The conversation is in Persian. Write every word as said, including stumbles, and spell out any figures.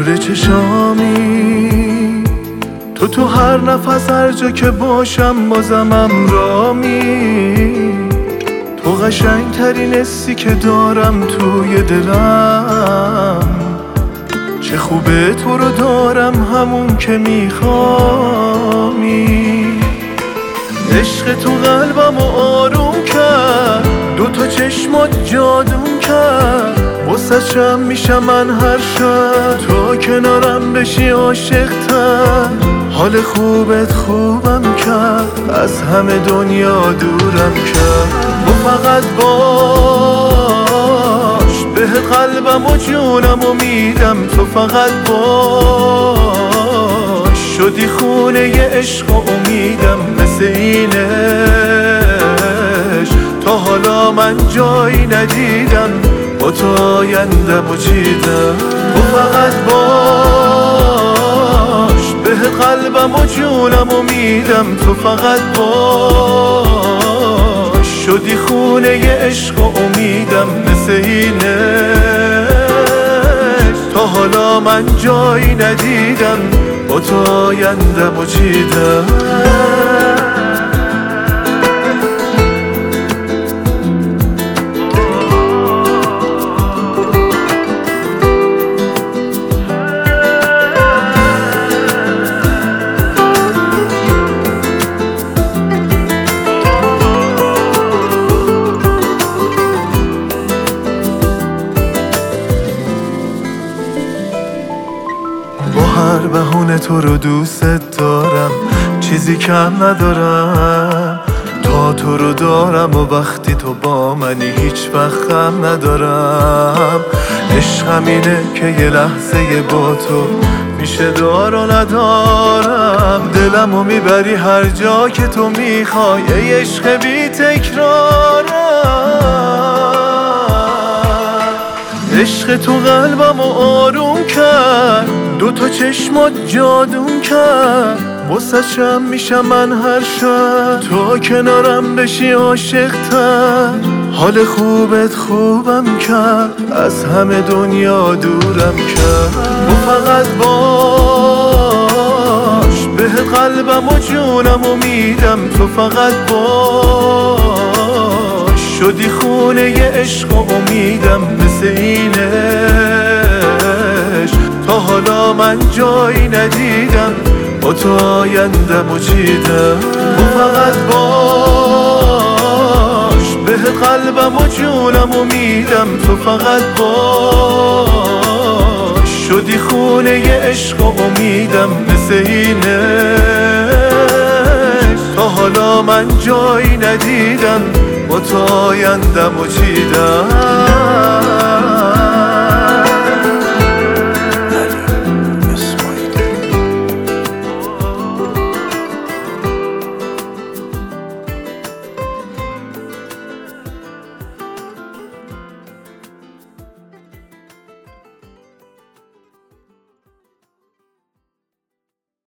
گل چشامی، تو تو هر نفس هر جا که باشم بازم امرامی. تو قشنگ ترین حسی که دارم توی دلم، چه خوبه تو رو دارم همون که میخوامی. عشق تو قلبم آروم کرد، دو تا چشمات جادون کرد. واسه چم میشم من هر شب تو کنارم بشی عاشق تر. حال خوبت خوبم کرد، از همه دنیا دورم کرد. تو فقط باش، به قلبم و جونم و میدم. تو فقط باش، شدی خونه ی عشق و امیدم. مثل اینش تا حالا من جایی ندیدم، با تو آیندم و چیدم. تو فقط باش، به قلبم و جونم و میدم. تو فقط باش، شدی خونه ی عشق و امیدم. مثل اینش تا حالا من جایی ندیدم، با تو آیندم و چیدم. با هر بهونه تو رو دوست دارم، چیزی کم ندارم. تا تو رو دارم و وقتی تو با منی هیچ وقت غم ندارم. عشقم اینه که یه لحظه با تو میشه دار و ندارم. دلمو میبری هر جا که تو میخوای، ای عشق بی تکرارم. عشق تو قلبمو آروم کرد، دو تا چشمات جادون کرد. واسه چم میشم من هر شب تو کنارم بشی عاشق تر. حال خوبت خوبم کرد، از همه دنیا دورم کرد. تو فقط باش، به قلبم و جونم و میدم. تو فقط باش، شدی خونه ی عشق و امیدم. مثل اینش تا حالا من جایی ندیدم، با تو آیندم و چیدم. تو فقط باش، به قلبم و جونم و میدم. تو فقط باش، شدی خونه ی عشق و امیدم. مثل اینش تا حالا من جایی ندیدم، با تو آیندم و چیدم.